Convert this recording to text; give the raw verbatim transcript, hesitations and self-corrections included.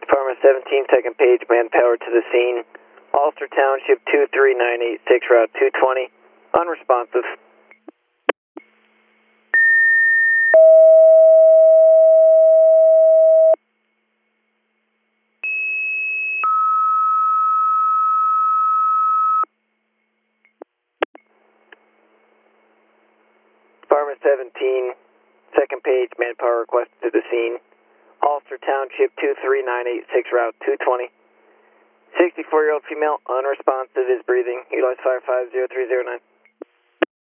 Department seventeen, second page, manpower to the scene. Ulster Township two three nine eight six, route two twenty, unresponsive. Department seventeen, second page, manpower requested to the scene. Ulster Township two three nine eight six, route two twenty. sixty-four-year-old female, unresponsive, is breathing. Utilize fire five zero three zero nine.